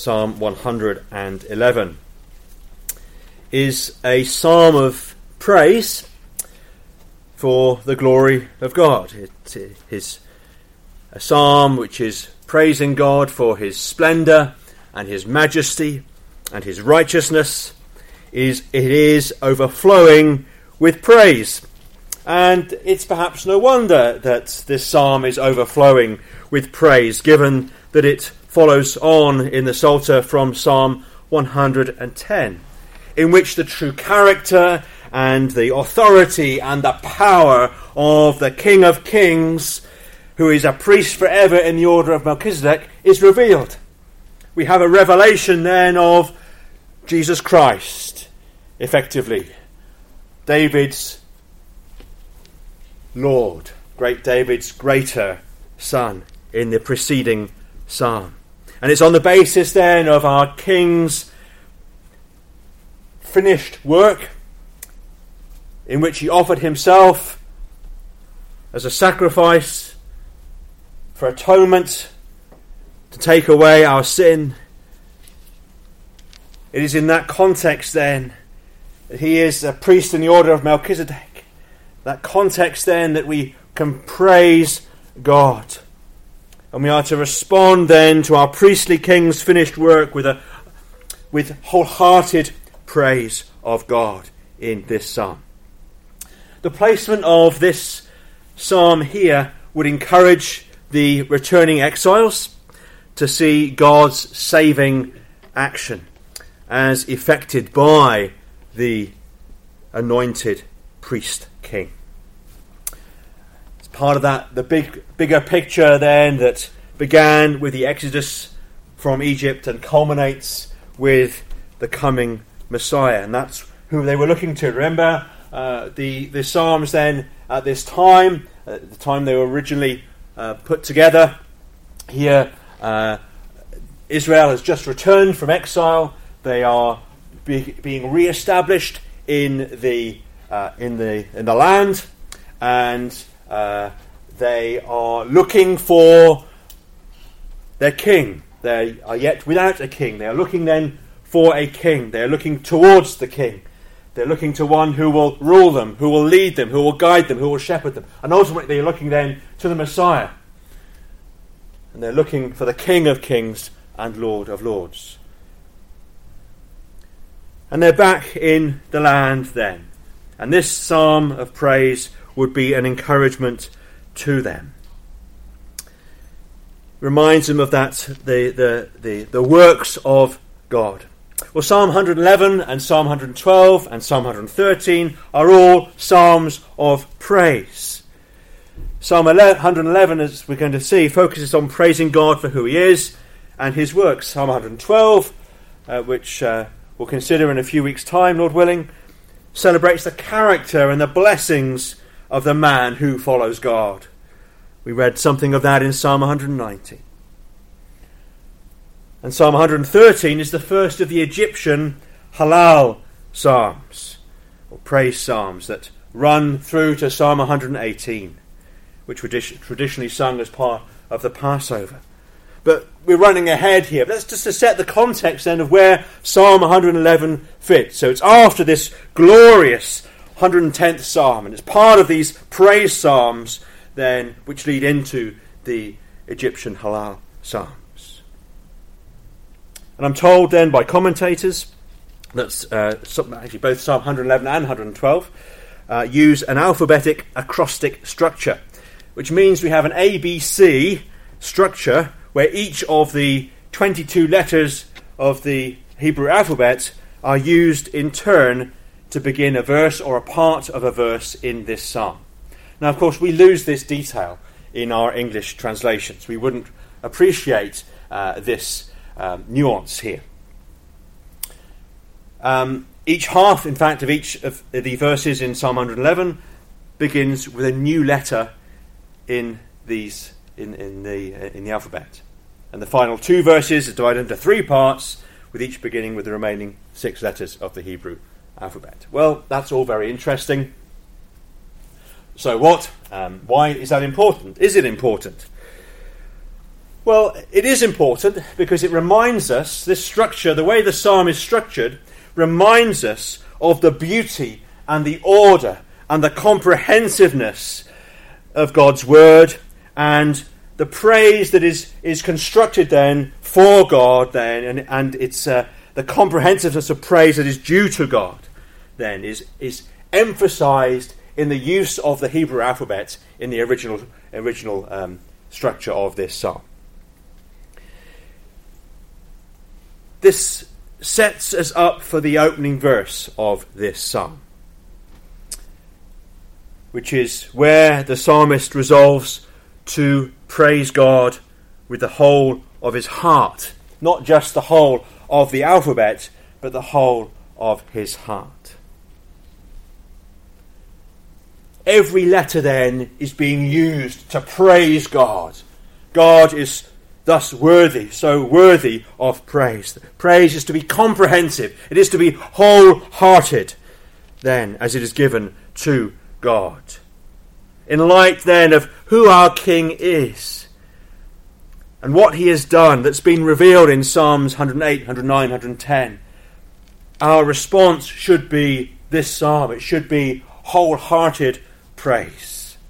Psalm 111, is a psalm of praise for the glory of God. It is a psalm which is praising God for his splendour and his majesty and his righteousness. It is overflowing with praise. And it's perhaps no wonder that this psalm is overflowing with praise, given that it follows on in the Psalter from Psalm 110, in which the true character and the authority and the power of the King of Kings, who is a priest forever in the order of Melchizedek, is revealed. We have a revelation then of Jesus Christ, effectively, David's Lord, great David's greater son in the preceding psalm. And it's on the basis then of our King's finished work, in which he offered himself as a sacrifice for atonement to take away our sin. It is in that context then that he is a priest in the order of Melchizedek. That context then that we can praise God. And we are to respond then to our priestly King's finished work with wholehearted praise of God in this psalm. The placement of this psalm here would encourage the returning exiles to see God's saving action as effected by the anointed priest king. It's part of that, the bigger picture then that began with the Exodus from Egypt and culminates with the coming Messiah. And that's who they were looking to. Remember, the Psalms then at this time, at the time they were originally put together, here Israel has just returned from exile. They are being re-established in the land, and they are looking for their king. They are yet without a king. They are looking then for a king. They are looking towards the king. They're looking to one who will rule them, who will lead them, who will guide them, who will shepherd them. And ultimately they're looking then to the Messiah. And they're looking for the King of Kings and Lord of Lords. And they're back in the land then. And this psalm of praise would be an encouragement to them. Reminds them of that, the works of God. Well, Psalm 111 and Psalm 112 and Psalm 113 are all psalms of praise. Psalm 111, as we're going to see, focuses on praising God for who he is and his works. Psalm 112, which we'll consider in a few weeks' time, Lord willing, celebrates the character and the blessings of the man who follows God. We read something of that in Psalm 119. And Psalm 113 is the first of the Egyptian Hallel psalms, or praise psalms, that run through to Psalm 118, which were traditionally sung as part of the Passover. But we're running ahead here. That's just to set the context then of where Psalm 111 fits. So it's after this glorious 110th psalm, and it's part of these praise psalms then which lead into the Egyptian Hallel psalms. And I'm told then by commentators that actually both Psalm 111 and 112 use an alphabetic acrostic structure, which means we have an ABC structure where each of the 22 letters of the Hebrew alphabet are used in turn to begin a verse or a part of a verse in this psalm. Now, of course, we lose this detail in our English translations. We wouldn't appreciate this nuance here. Each half, in fact, of each of the verses in Psalm 111 begins with a new letter in the alphabet, and the final two verses are divided into three parts, with each beginning with the remaining 6 letters of the Hebrew alphabet. Well, that's all very interesting. So what? Why is that important? Is it important? Well, it is important because it reminds us, this structure, the way the psalm is structured, reminds us of the beauty and the order and the comprehensiveness of God's word, and the praise that is constructed then for God then, and it's the comprehensiveness of praise that is due to God then is emphasized in the use of the Hebrew alphabet in the original structure of this psalm. This sets us up for the opening verse of this psalm, which is where the psalmist resolves to praise God with the whole of his heart. Not just the whole of the alphabet, but the whole of his heart. Every letter then is being used to praise God. God is thus worthy, so worthy of praise. Praise is to be comprehensive. It is to be wholehearted then, as it is given to God. In light then of who our King is and what he has done that's been revealed in Psalms 108, 109, 110, our response should be this psalm. It should be wholehearted praise.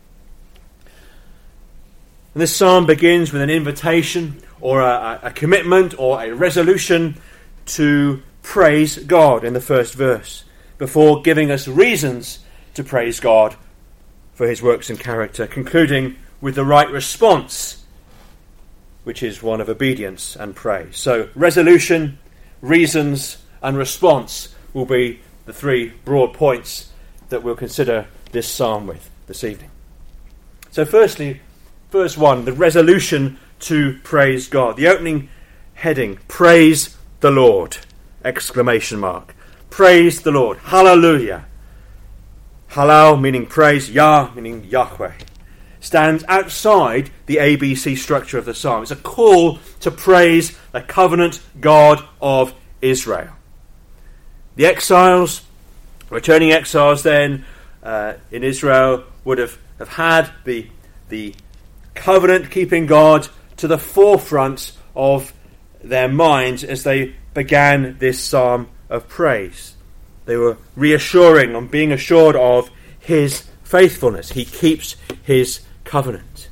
And this psalm begins with an invitation or a commitment or a resolution to praise God in the first verse, before giving us reasons to praise God for his works and character, concluding with the right response, which is one of obedience and praise. So resolution, reasons, and response will be the three broad points that we'll consider this psalm with this evening. So firstly, verse 1, the resolution to praise God. The opening heading, praise the Lord, exclamation mark. Praise the Lord, hallelujah. Halal meaning praise, Yah meaning Yahweh, stands outside the ABC structure of the psalm. It's a call to praise the covenant God of Israel. The exiles, returning exiles then in Israel, would have had the covenant-keeping God to the forefront of their minds as they began this psalm of praise. They were reassuring and being assured of his faithfulness. He keeps his covenant.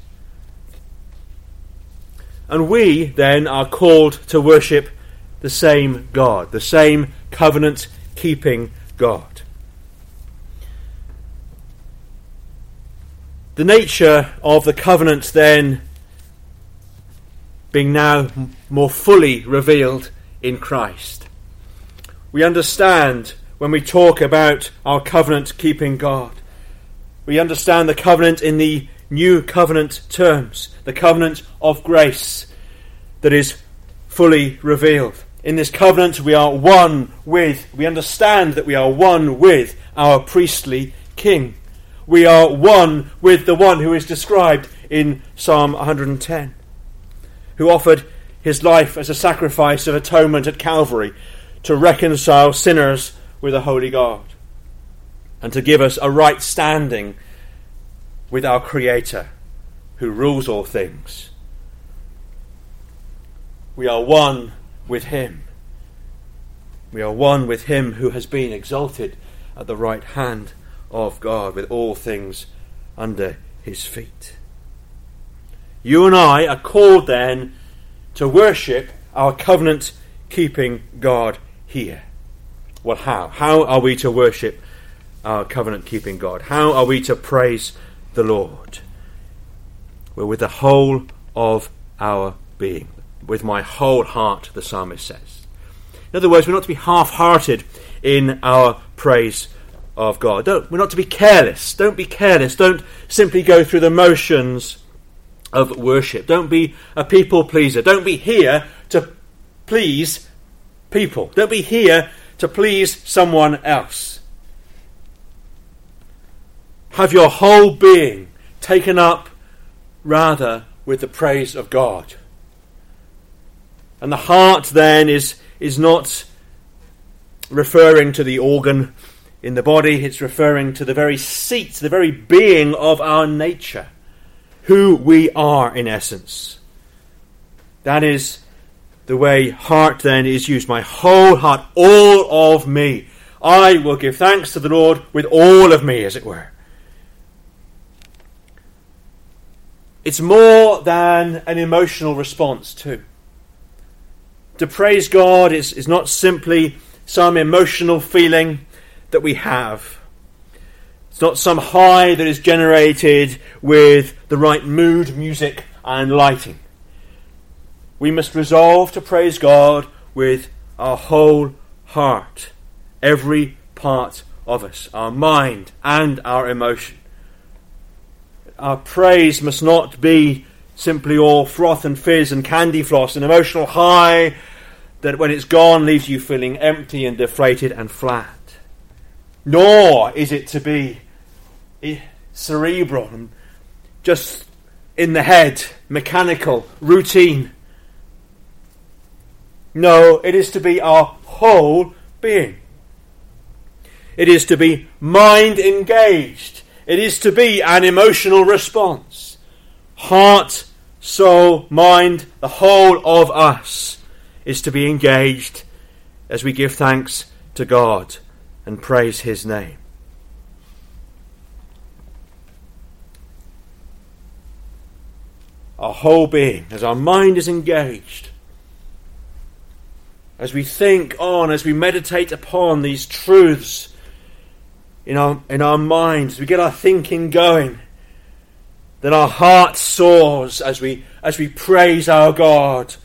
And we then are called to worship the same God, the same covenant-keeping God. The nature of the covenant then being now more fully revealed in Christ. We understand when we talk about our covenant-keeping God, we understand the covenant in the new covenant terms, the covenant of grace that is fully revealed. In this covenant we understand that we are one with our priestly King. We are one with the one who is described in Psalm 110, who offered his life as a sacrifice of atonement at Calvary to reconcile sinners with a holy God and to give us a right standing with our Creator who rules all things. We are one with him. We are one with him who has been exalted at the right hand of God, with all things under his feet. You and I are called then to worship our covenant-keeping God here. Well, how? How are we to worship our covenant-keeping God? How are we to praise the Lord? Well, with the whole of our being, with my whole heart, the psalmist says. In other words, we're not to be half-hearted in our praise of God. We're not to be careless. Don't be careless. Don't simply go through the motions of worship. Don't be a people pleaser. Don't be here to please people. Don't be here to please someone else. Have your whole being taken up rather with the praise of God. And the heart then is not referring to the organ in the body, it's referring to the very seat, the very being of our nature, who we are in essence. That is the way heart then is used. My whole heart, all of me. I will give thanks to the Lord with all of me, as it were. It's more than an emotional response too. To praise God is not simply some emotional feeling that we have. It's not some high that is generated with the right mood, music and lighting. We must resolve to praise God with our whole heart, every part of us, our mind and our emotion. Our praise must not be simply all froth and fizz and candy floss, an emotional high that when it's gone leaves you feeling empty and deflated and flat. Nor is it to be cerebral and just in the head, mechanical, routine. No, it is to be our whole being. It is to be mind engaged. It is to be an emotional response. Heart, soul, mind, the whole of us is to be engaged as we give thanks to God and praise his name. Our whole being, as our mind is engaged, as we think on, as we meditate upon these truths in our minds, we get our thinking going, then our heart soars as we praise our God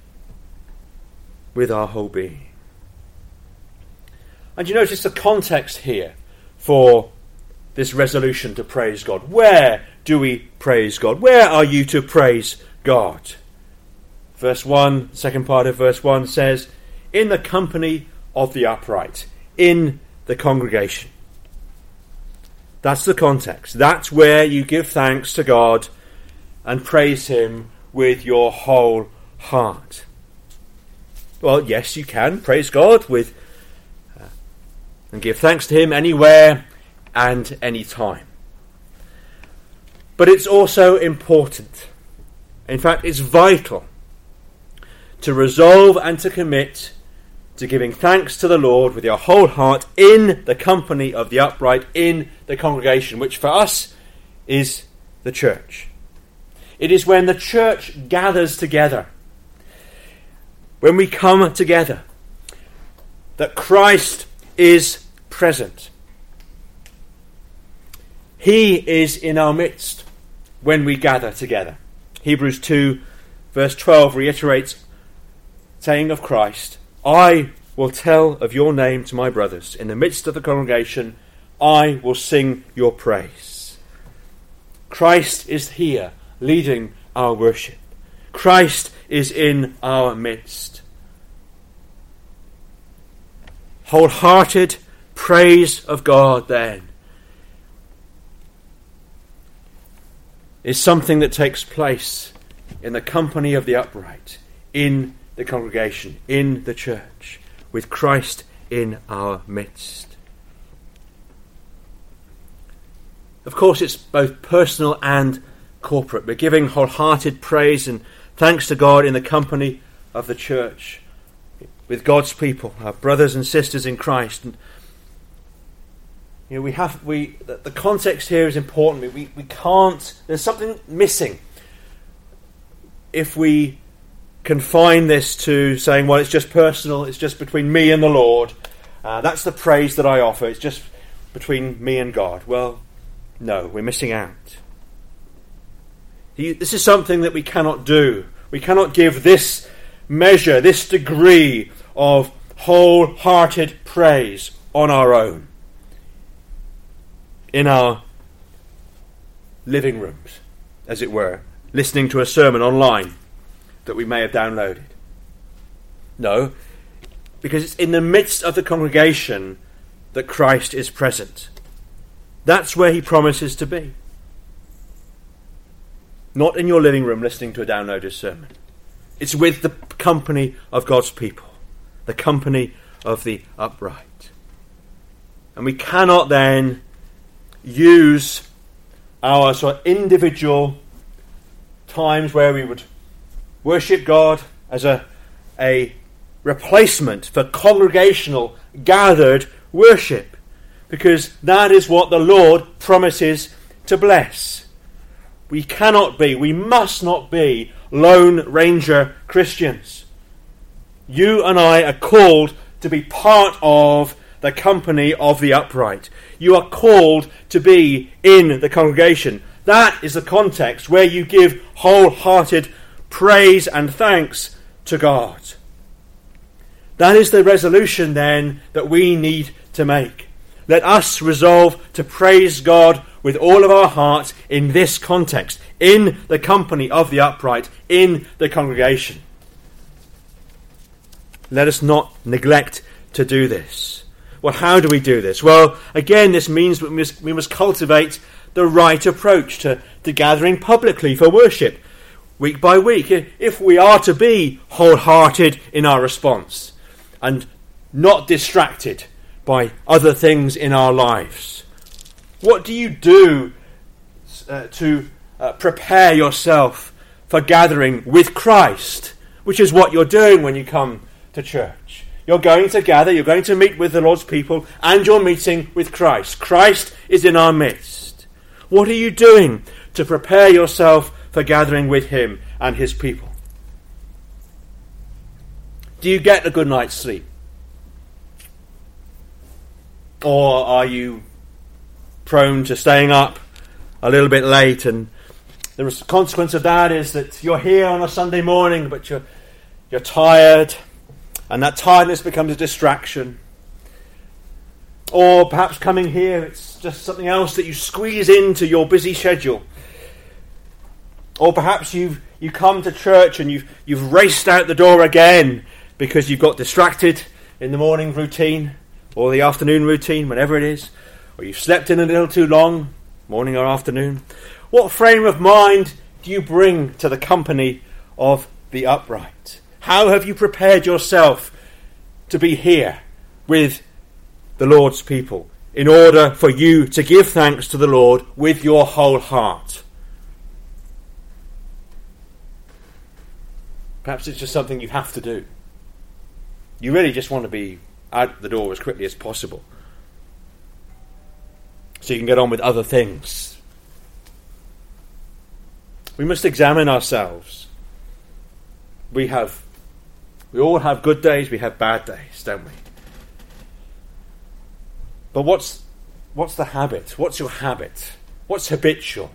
with our whole being. And you notice the context here for this resolution to praise God. Where do we praise God? Where are you to praise God? Verse 1, second part of verse 1 says, in the company of the upright, in the congregation. That's the context. That's where you give thanks to God and praise him with your whole heart. Well, yes, you can praise God with and give thanks to him anywhere and any time. But it's also important. In fact, it's vital to resolve and to commit to giving thanks to the Lord with your whole heart in the company of the upright, in the congregation, which for us is the church. It is when the church gathers together, when we come together, that Christ is present. He is in our midst when we gather together. Hebrews 2 verse 12 reiterates, saying of Christ, I will tell of your name to my brothers. In the midst of the congregation, I will sing your praise. Christ is here leading our worship. Christ is in our midst. Wholehearted praise of God, then, is something that takes place in the company of the upright, in the congregation, in the church, with Christ in our midst. Of course, it's both personal and corporate. We're giving wholehearted praise and thanks to God in the company of the church, with God's people, our brothers and sisters in Christ. And the context here is important. We can't. There's something missing if we confine this to saying, well, it's just personal, it's just between me and the Lord. That's the praise that I offer. It's just between me and God. Well, no, we're missing out. This is something that we cannot do. We cannot give this measure, this degree of wholehearted praise on our own, in our living rooms, as it were, listening to a sermon online that we may have downloaded. No, because it's in the midst of the congregation that Christ is present. That's where he promises to be. Not in your living room listening to a downloaded sermon. It's with the company of God's people, the company of the upright. And we cannot then use our sort of individual times where we would worship God as a replacement for congregational, gathered worship, because that is what the Lord promises to bless. We must not be Lone Ranger Christians. You and I are called to be part of the company of the upright. You are called to be in the congregation. That is the context where you give wholehearted praise and thanks to God. That is the resolution then that we need to make. Let us resolve to praise God with all of our hearts in this context, in the company of the upright, in the congregation. Let us not neglect to do this. Well, how do we do this? Well, again, this means we must cultivate the right approach to gathering publicly for worship, week by week, if we are to be wholehearted in our response and not distracted by other things in our lives. What do you do to prepare yourself for gathering with Christ, which is what you're doing when you come to church? You're going to gather, you're going to meet with the Lord's people, and you're meeting with Christ. Christ is in our midst. What are you doing to prepare yourself for gathering with him and his people? Do you get a good night's sleep? Or are you prone to staying up a little bit late, and the consequence of that is that you're here on a Sunday morning, but you're tired, and that tiredness becomes a distraction? Or perhaps coming here, it's just something else that you squeeze into your busy schedule. Or perhaps you come to church and you've raced out the door again because you've got distracted in the morning routine or the afternoon routine, whenever it is, or you've slept in a little too long, morning or afternoon. What frame of mind do you bring to the company of the upright? How have you prepared yourself to be here with the Lord's people in order for you to give thanks to the Lord with your whole heart? Perhaps it's just something you have to do. You really just want to be out the door as quickly as possible so you can get on with other things. We must examine ourselves. We all have good days, we have bad days, don't we? But what's the habit? What's your habit? What's habitual?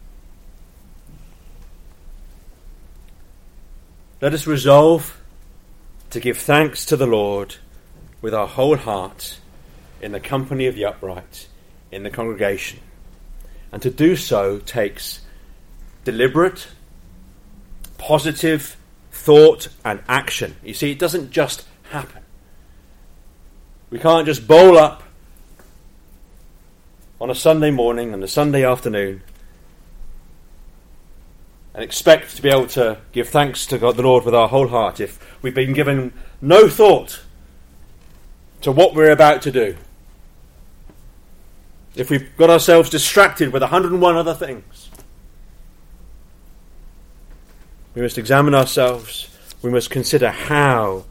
Let us resolve to give thanks to the Lord with our whole heart in the company of the upright, in the congregation. And to do so takes deliberate, positive thought and action. You see, it doesn't just happen. We can't just bowl up on a Sunday morning and a Sunday afternoon and expect to be able to give thanks to God the Lord with our whole heart if we've been given no thought to what we're about to do. If we've got ourselves distracted with 101 other things. We must examine ourselves. We must consider how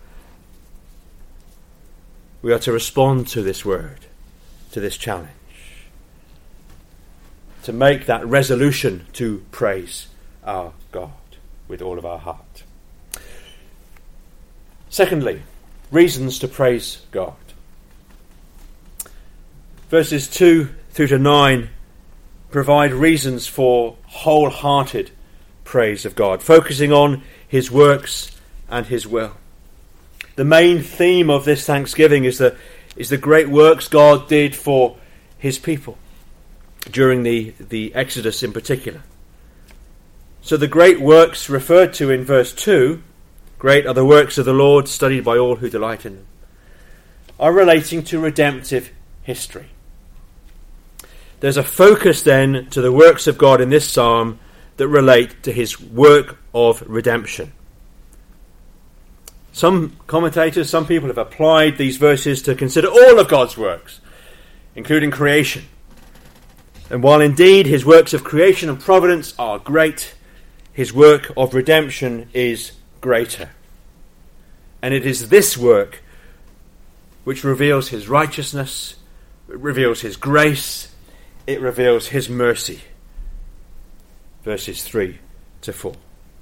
we are to respond to this word, to this challenge. To make that resolution to praise our God with all of our heart. Secondly, reasons to praise God. Verses 2 through to 9 provide reasons for wholehearted praise of God, focusing on his works and his will. The main theme of this thanksgiving is the great works God did for his people during the Exodus in particular. So the great works referred to in verse 2, great are the works of the Lord, studied by all who delight in them, are relating to redemptive history. There's a focus then to the works of God in this psalm that relate to his work of redemption. Some commentators, some people have applied these verses to consider all of God's works, including creation. And while indeed his works of creation and providence are great, his work of redemption is greater. And it is this work which reveals his righteousness, it reveals his grace, it reveals his mercy. Verses 3 to 4.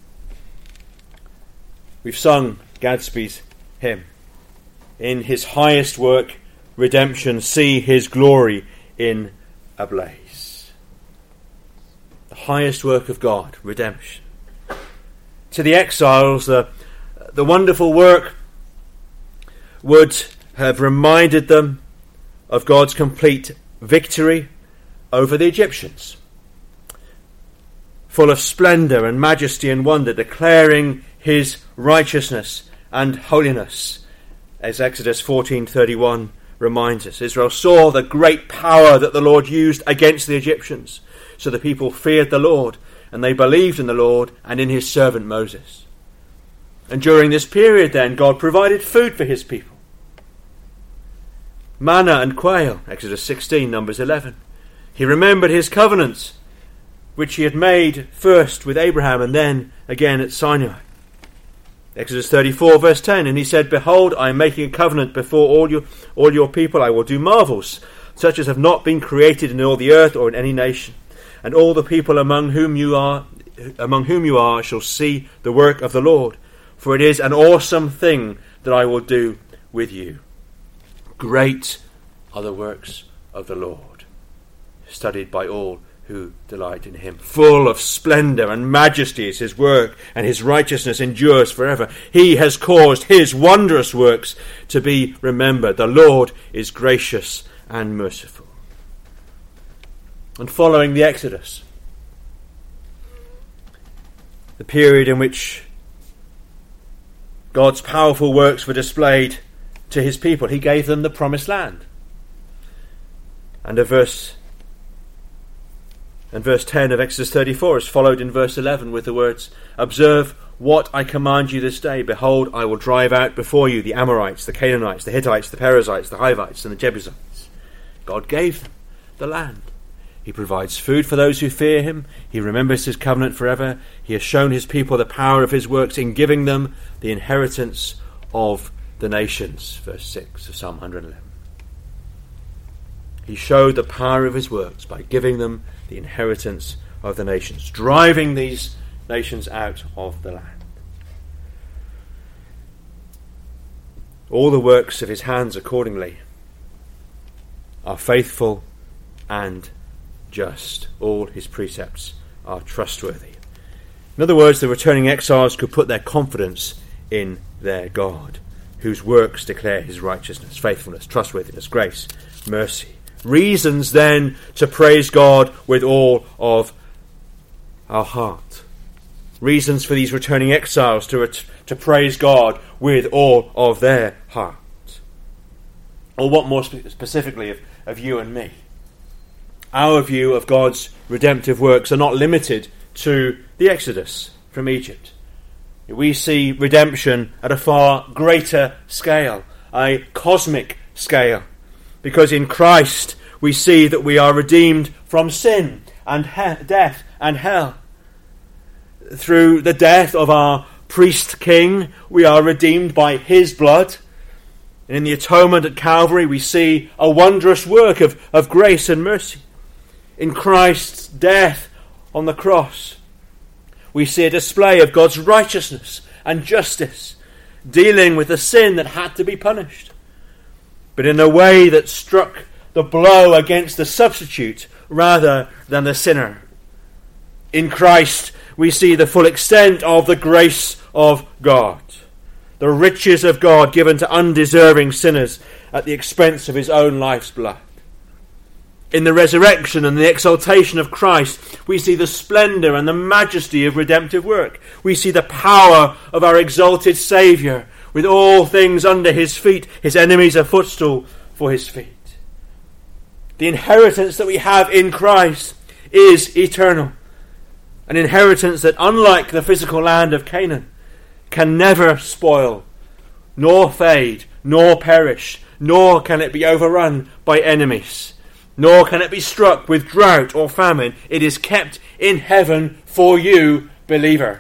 We've sung Gadsby's hymn. In his highest work, redemption, see his glory in a blaze. The highest work of God, redemption. To the exiles, the wonderful work would have reminded them of God's complete victory over the Egyptians, full of splendour and majesty and wonder, declaring his righteousness and holiness, as Exodus 14:31 reminds us. Israel saw the great power that the Lord used against the Egyptians, so the people feared the Lord, and they believed in the Lord and in his servant Moses. And during this period then, God provided food for his people. Manna and quail, Exodus 16, Numbers 11. He remembered his covenants, which he had made first with Abraham and then again at Sinai. Exodus 34, verse 10, and he said, behold, I am making a covenant before all your people. I will do marvels, such as have not been created in all the earth or in any nation. And all the people among whom you are shall see the work of the Lord. For it is an awesome thing that I will do with you. Great are the works of the Lord, studied by all who delight in him. Full of splendour and majesty is his work, and his righteousness endures forever. He has caused his wondrous works to be remembered. The Lord is gracious and merciful. And following the Exodus, the period in which God's powerful works were displayed to his people, he gave them the promised land. And verse 10 of Exodus 34 is followed in verse 11 with the words, observe what I command you this day. Behold, I will drive out before you the Amorites, the Canaanites, the Hittites, the Perizzites, the Hivites, and the Jebusites. God gave them the land. He provides food for those who fear him. He remembers his covenant forever. He has shown his people the power of his works in giving them the inheritance of the nations. Verse 6 of Psalm 111. He showed the power of his works by giving them the inheritance of the nations, driving these nations out of the land. All the works of his hands accordingly are faithful and just. All his precepts are trustworthy. In other words, the returning exiles could put their confidence in their God, whose works declare his righteousness, faithfulness, trustworthiness, grace, mercy. Reasons then to praise God with all of our heart. Reasons for these returning exiles to praise God with all of their heart. Or what more specifically of you and me? Our view of God's redemptive works are not limited to the Exodus from Egypt. We see redemption at a far greater scale, a cosmic scale. Because in Christ we see that we are redeemed from sin and death and hell. Through the death of our priest king, we are redeemed by his blood. And in the atonement at Calvary, we see a wondrous work of grace and mercy. In Christ's death on the cross, we see a display of God's righteousness and justice, dealing with the sin that had to be punished, but in a way that struck the blow against the substitute rather than the sinner. In Christ, we see the full extent of the grace of God, the riches of God given to undeserving sinners at the expense of his own life's blood. In the resurrection and the exaltation of Christ, we see the splendour and the majesty of redemptive work. We see the power of our exalted Saviour, with all things under his feet, his enemies a footstool for his feet. The inheritance that we have in Christ is eternal. An inheritance that, unlike the physical land of Canaan, can never spoil, nor fade, nor perish, nor can it be overrun by enemies, nor can it be struck with drought or famine. It is kept in heaven for you believer.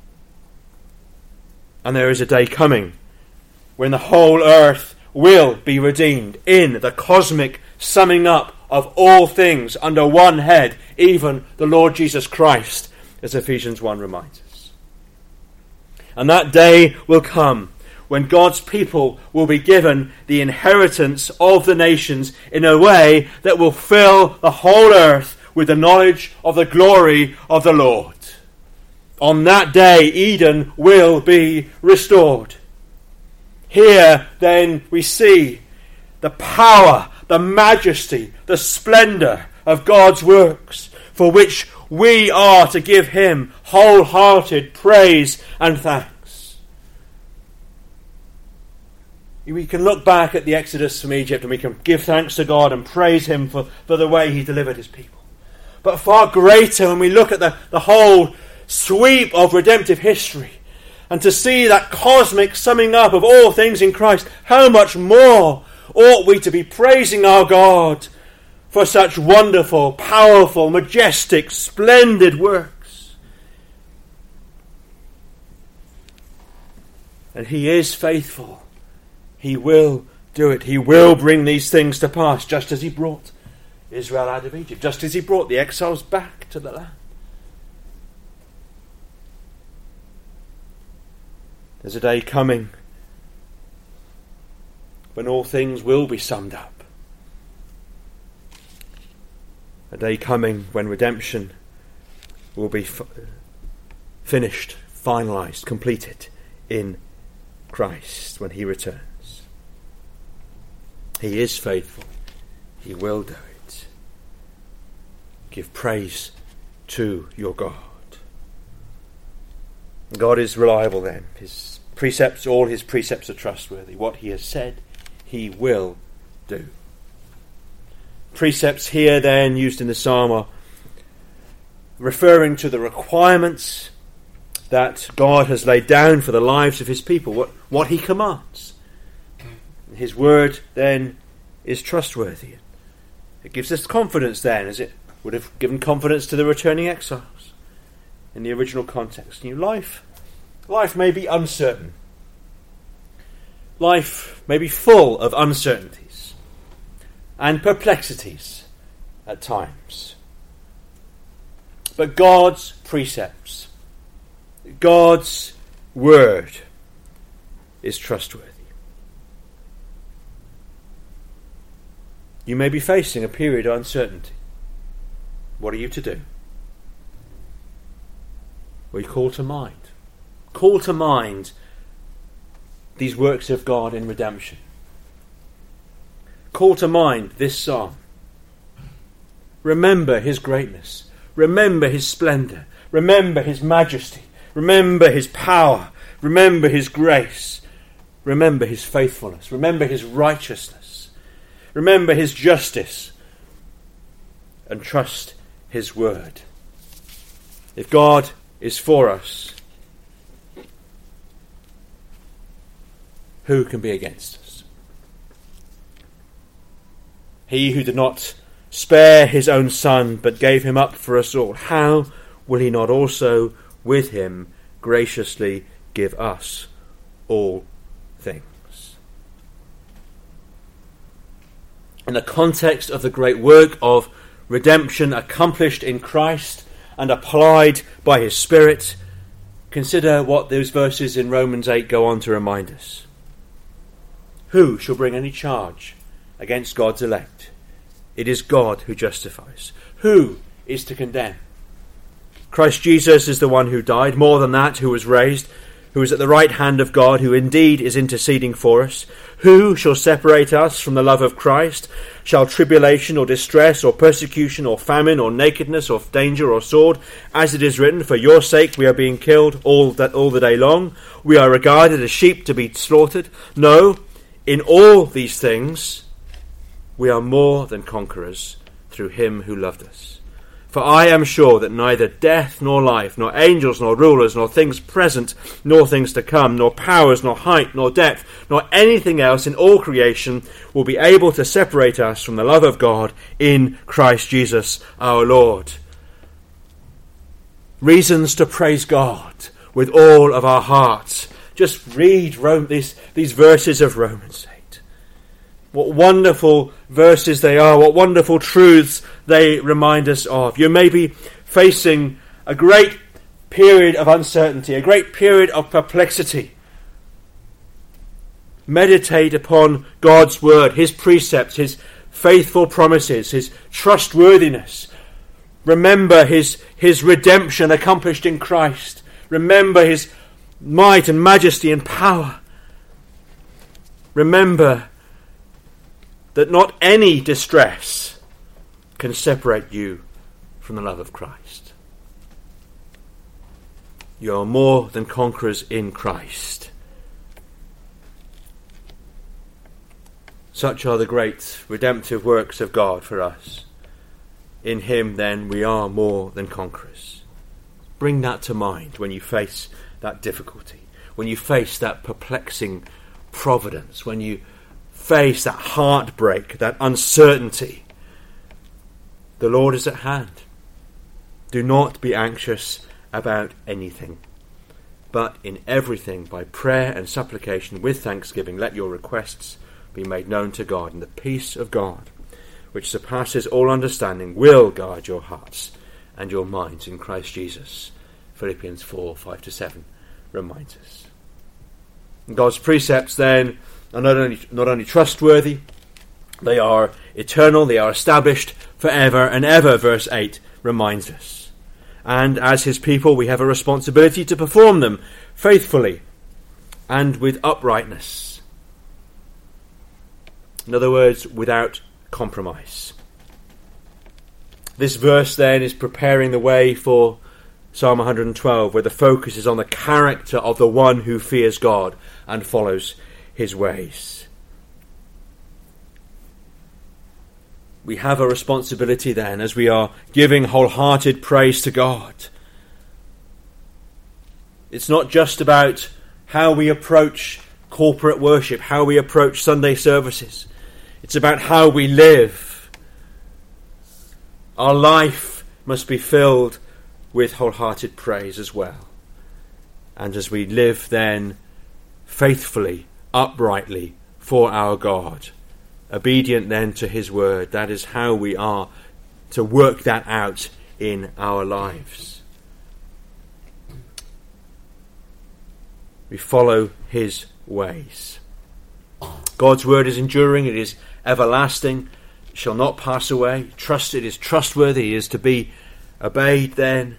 And there is a day coming when the whole earth will be redeemed in the cosmic summing up of all things under one head, even the Lord Jesus Christ, as Ephesians 1 reminds us. And that day will come when God's people will be given the inheritance of the nations in a way that will fill the whole earth with the knowledge of the glory of the Lord. On that day, Eden will be restored. Here, then, we see the power, the majesty, the splendor of God's works, for which we are to give him wholehearted praise and thanks. We can look back at the Exodus from Egypt and we can give thanks to God and praise him for the way he delivered his people. But far greater when we look at the whole sweep of redemptive history and to see that cosmic summing up of all things in Christ, how much more ought we to be praising our God for such wonderful, powerful, majestic, splendid works. And he is faithful. He will do it. He will bring these things to pass, just as he brought Israel out of Egypt, just as he brought the exiles back to the land. There's a day coming when all things will be summed up. A day coming when redemption will be finished, finalized, completed in Christ when he returns. He is faithful. He will do it. Give praise to your God. God is reliable then. His precepts, all his precepts are trustworthy. What he has said, he will do. Precepts here then used in the psalm are referring to the requirements that God has laid down for the lives of his people, what he commands. His word then is trustworthy. It gives us confidence then, as it would have given confidence to the returning exiles in the original context. New life may be uncertain. Life may be full of uncertainties and perplexities at times. But God's precepts, God's word is trustworthy. You may be facing a period of uncertainty. What are you to do? We call to mind. Call to mind these works of God in redemption. Call to mind this psalm. Remember his greatness. Remember his splendor. Remember his majesty. Remember his power. Remember his grace. Remember his faithfulness. Remember his righteousness. Remember his justice. And trust his word. If God is for us, who can be against us? He who did not spare his own son, but gave him up for us all, how will he not also with him graciously give us all things? In the context of the great work of redemption accomplished in Christ and applied by his Spirit, consider what those verses in Romans 8 go on to remind us. Who shall bring any charge against God's elect? It is God who justifies. Who is to condemn? Christ Jesus is the one who died, more than that, who was raised, who is at the right hand of God, who indeed is interceding for us. Who shall separate us from the love of Christ? Shall tribulation or distress or persecution or famine or nakedness or danger or sword? As it is written, for your sake we are being killed all the day long. We are regarded as sheep to be slaughtered. No, in all these things we are more than conquerors through him who loved us. For I am sure that neither death nor life, nor angels nor rulers, nor things present nor things to come, nor powers, nor height, nor depth, nor anything else in all creation will be able to separate us from the love of God in Christ Jesus our Lord. reasons to praise God with all of our hearts. Just read these verses of Romans 8. What wonderful verses they are, what wonderful truths they remind us of. You may be facing a great period of uncertainty, a great period of perplexity. Meditate upon God's word, his precepts, his faithful promises, his trustworthiness. Remember his redemption accomplished in Christ. Remember his might and majesty and power. Remember that not any distress can separate you from the love of Christ. You are more than conquerors in Christ. Such are the great redemptive works of God for us. In him, then, we are more than conquerors. Bring that to mind when you face that difficulty, when you face that perplexing providence, when you face that heartbreak, that uncertainty. The Lord is at hand. Do not be anxious about anything, but in everything, by prayer and supplication with thanksgiving, let your requests be made known to God, and the peace of God, which surpasses all understanding, will guard your hearts and your minds in Christ Jesus. Philippians 4, 5-7 reminds us. And God's precepts then are not only trustworthy, they are eternal, they are established forever and ever, verse 8 reminds us. And as his people, we have a responsibility to perform them faithfully and with uprightness. In other words, without compromise. This verse then is preparing the way for Psalm 112, where the focus is on the character of the one who fears God and follows his ways. We have a responsibility then, as we are giving wholehearted praise to God. It's not just about how we approach corporate worship, how we approach Sunday services. It's about how we live. Our life must be filled with wholehearted praise as well. And as we live then faithfully, uprightly for our God, obedient then to his word, that is how we are to work that out in our lives. We follow his ways. God's word is enduring, it is everlasting, it shall not pass away. Trust it is trustworthy, it is to be obeyed then.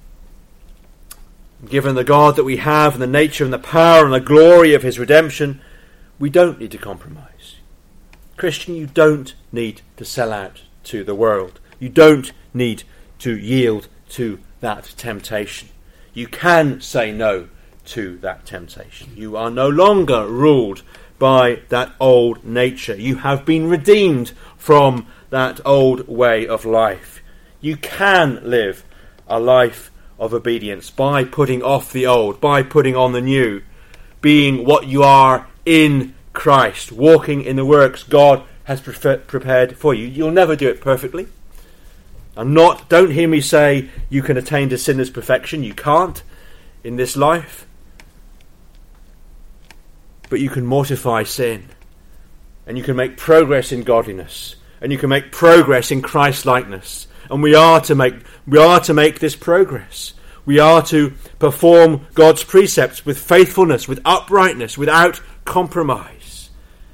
Given the God that we have and the nature and the power and the glory of his redemption, we don't need to compromise. Christian, you don't need to sell out to the world. You don't need to yield to that temptation. You can say no to that temptation. You are no longer ruled by that old nature. You have been redeemed from that old way of life. You can live a life of obedience by putting off the old, by putting on the new, being what you are in Christ, walking in the works God has prepared for you. You'll never do it perfectly. Don't hear me say you can attain to sinner's perfection. You can't in this life. But you can mortify sin, and you can make progress in godliness, and you can make progress in Christ-likeness. And we are to make this progress. We are to perform God's precepts with faithfulness, with uprightness, without compromise.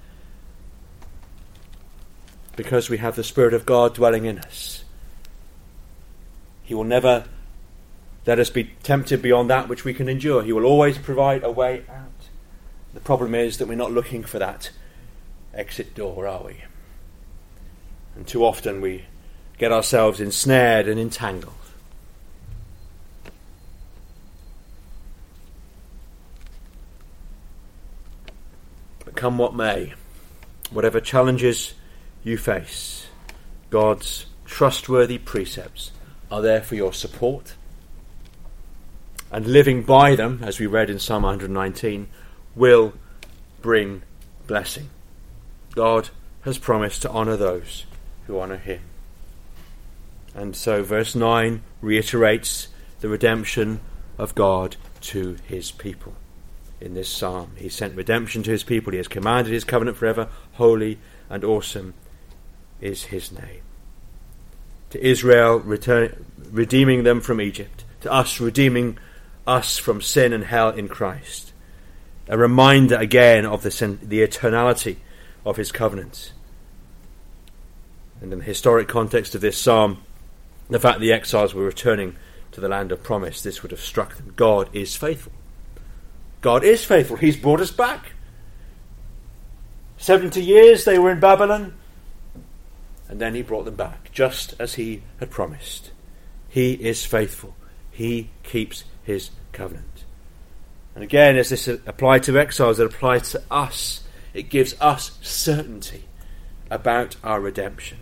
Because we have the Spirit of God dwelling in us. He will never let us be tempted beyond that which we can endure. He will always provide a way out. The problem is that we're not looking for that exit door, are we? And too often we get ourselves ensnared and entangled. But come what may, whatever challenges you face, God's trustworthy precepts are there for your support. And living by them, as we read in Psalm 119, will bring blessing. God has promised to honour those who honour him. And so verse 9 reiterates the redemption of God to his people. In this psalm, he sent redemption to his people. He has commanded his covenant forever. Holy and awesome is his name. To Israel, redeeming them from Egypt. To us, redeeming us from sin and hell in Christ. A reminder again of the eternality of his covenant. And in the historic context of this psalm, the fact that the exiles were returning to the land of promise, this would have struck them. God is faithful. God is faithful. He's brought us back. 70 years they were in Babylon, and then he brought them back, just as he had promised. He is faithful. He keeps his covenant. And again, as this applied to exiles, it applies to us. It gives us certainty about our redemption.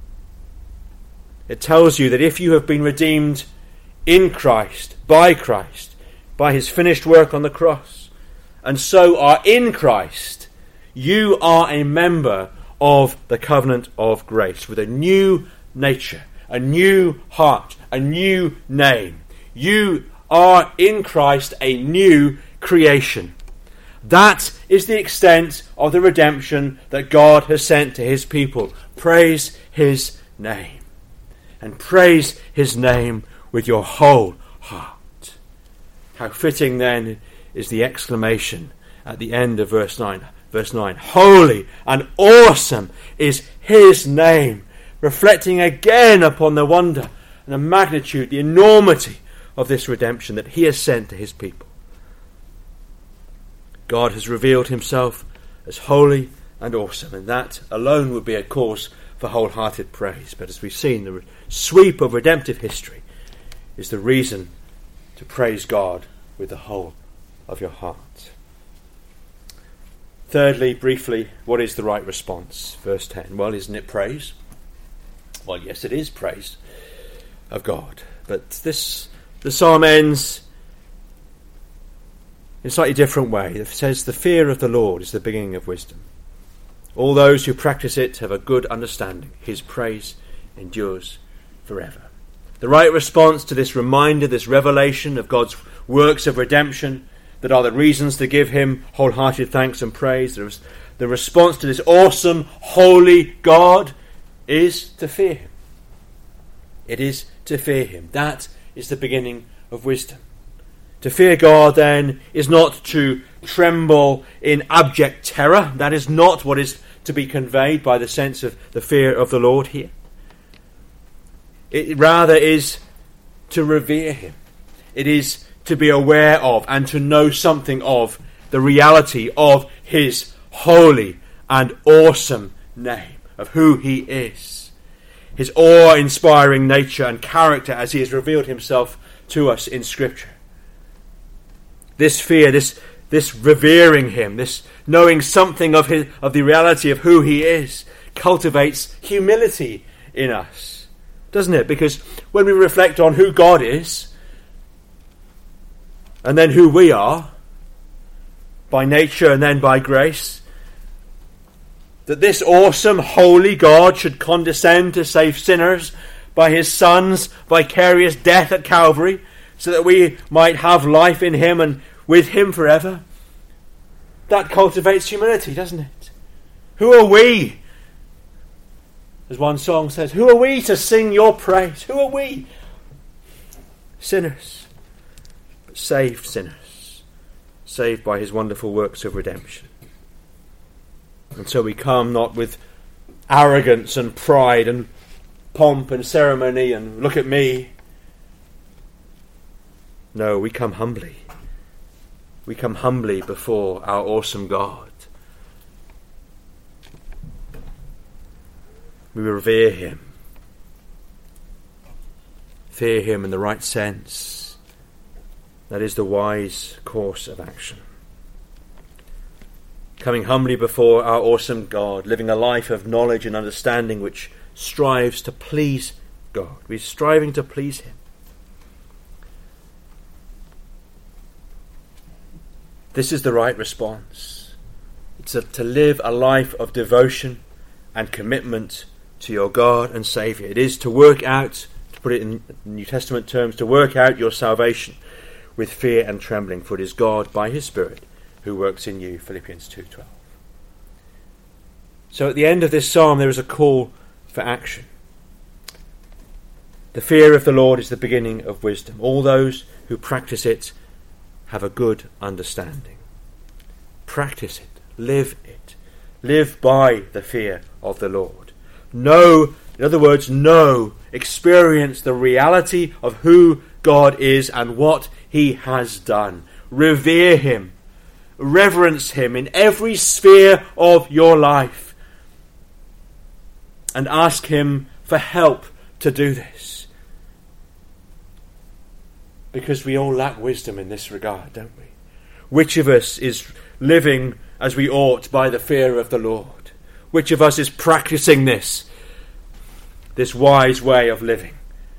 It tells you that if you have been redeemed in Christ, by his finished work on the cross, and so are in Christ, you are a member of the covenant of grace with a new nature, a new heart, a new name. You are in Christ a new creation. That is the extent of the redemption that God has sent to his people. Praise his name. And praise his name with your whole heart. How fitting then is the exclamation at the end of verse 9. Verse 9, holy and awesome is his name, reflecting again upon the wonder and the magnitude, the enormity of this redemption that he has sent to his people. God has revealed himself as holy and awesome, and that alone would be a cause for wholehearted praise. But as we've seen, the sweep of redemptive history is the reason to praise God with the whole of your heart. Thirdly, briefly, what is the right response? Verse 10. Well, isn't it praise? Well, yes, it is praise of God. But the psalm ends in a slightly different way. It says, the fear of the Lord is the beginning of wisdom. All those who practice it have a good understanding. His praise endures forever. The right response to this reminder, this revelation of God's works of redemption that are the reasons to give him wholehearted thanks and praise, the response to this awesome, holy God is to fear him. It is to fear him. That is the beginning of wisdom. To fear God, then, is not to tremble in abject terror. That is not what is to be conveyed by the sense of the fear of the Lord here. It rather is to revere him. It is to be aware of and to know something of the reality of his holy and awesome name, of who he is. His awe-inspiring nature and character as he has revealed himself to us in Scripture. This fear, this revering him, this knowing something of the reality of who he is, cultivates humility in us, doesn't it? Because when we reflect on who God is, and then who we are, by nature and then by grace, that this awesome, holy God should condescend to save sinners by his Son's vicarious death at Calvary, so that we might have life in him and with him forever. That cultivates humility, doesn't it? Who are we? As one song says, who are we to sing your praise? Who are we? Sinners, but saved sinners, saved by his wonderful works of redemption. And so we come not with arrogance and pride and pomp and ceremony and look at me. No, we come humbly. We come humbly before our awesome God. We revere him. Fear him in the right sense. That is the wise course of action. Coming humbly before our awesome God, living a life of knowledge and understanding which strives to please God. We're striving to please him. This is the right response. It's to live a life of devotion and commitment to your God and Saviour. It is to work out, to put it in New Testament terms, to work out your salvation with fear and trembling, for it is God by his Spirit who works in you, Philippians 2:12. So at the end of this psalm there is a call for action. The fear of the Lord is the beginning of wisdom. All those who practice it have a good understanding. Practice it. Live it. Live by the fear of the Lord. Know, in other words, experience the reality of who God is and what he has done. Revere him. Reverence him in every sphere of your life. And ask him for help to do this. Because we all lack wisdom in this regard, don't we? Which of us is living as we ought by the fear of the Lord? Which of us is practicing this wise way of living?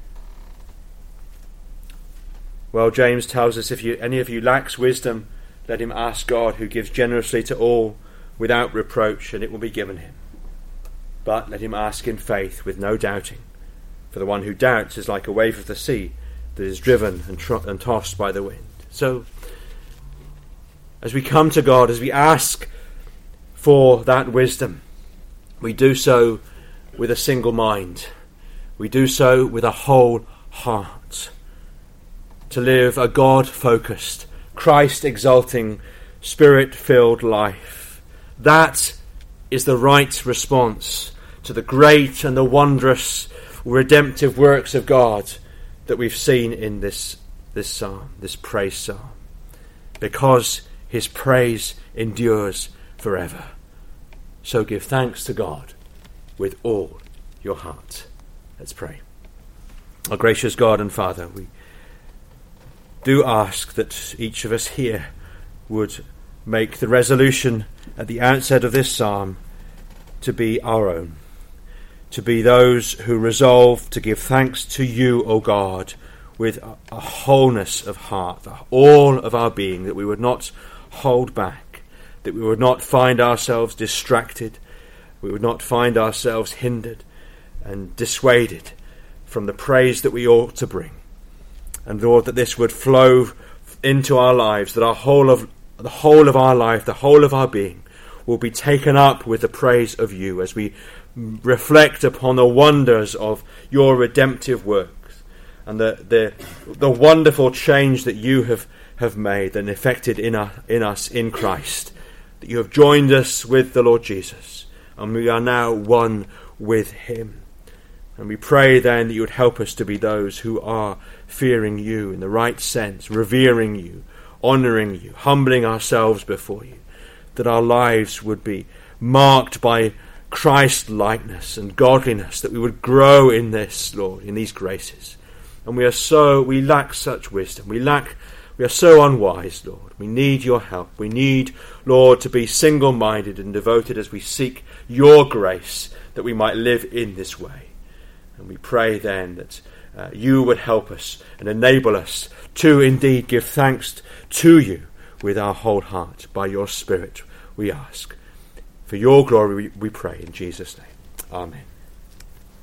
Well, James tells us, if any of you lacks wisdom, let him ask God, who gives generously to all without reproach, and it will be given him. But let him ask in faith with no doubting. For the one who doubts is like a wave of the sea that is driven and tossed by the wind. So, as we come to God, as we ask for that wisdom, we do so with a single mind. We do so with a whole heart. To live a God-focused, Christ-exalting, Spirit-filled life. That is the right response to the great and the wondrous redemptive works of God that we've seen in this psalm, this praise psalm. Because his praise endures forever. So give thanks to God with all your heart. Let's pray. Our gracious God and Father, we do ask that each of us here would make the resolution at the outset of this psalm to be our own, to be those who resolve to give thanks to you, O God, with a wholeness of heart, all of our being, that we would not hold back, that we would not find ourselves distracted, we would not find ourselves hindered and dissuaded from the praise that we ought to bring. And Lord, that this would flow into our lives, that the whole of our life, the whole of our being, will be taken up with the praise of you as we reflect upon the wonders of your redemptive works and the wonderful change that you have made and effected in us in Christ. That you have joined us with the Lord Jesus, and we are now one with him. And we pray then that you would help us to be those who are fearing you in the right sense, revering you, honouring you, humbling ourselves before you, that our lives would be marked by Christ-likeness and godliness, that we would grow in this, Lord, in these graces. And we lack such wisdom. We are so unwise, Lord. We need your help. We need, Lord, to be single-minded and devoted as we seek your grace, that we might live in this way. And we pray then that you would help us and enable us to indeed give thanks to you with our whole heart. By your Spirit we ask. For your glory we pray in Jesus' name. Amen.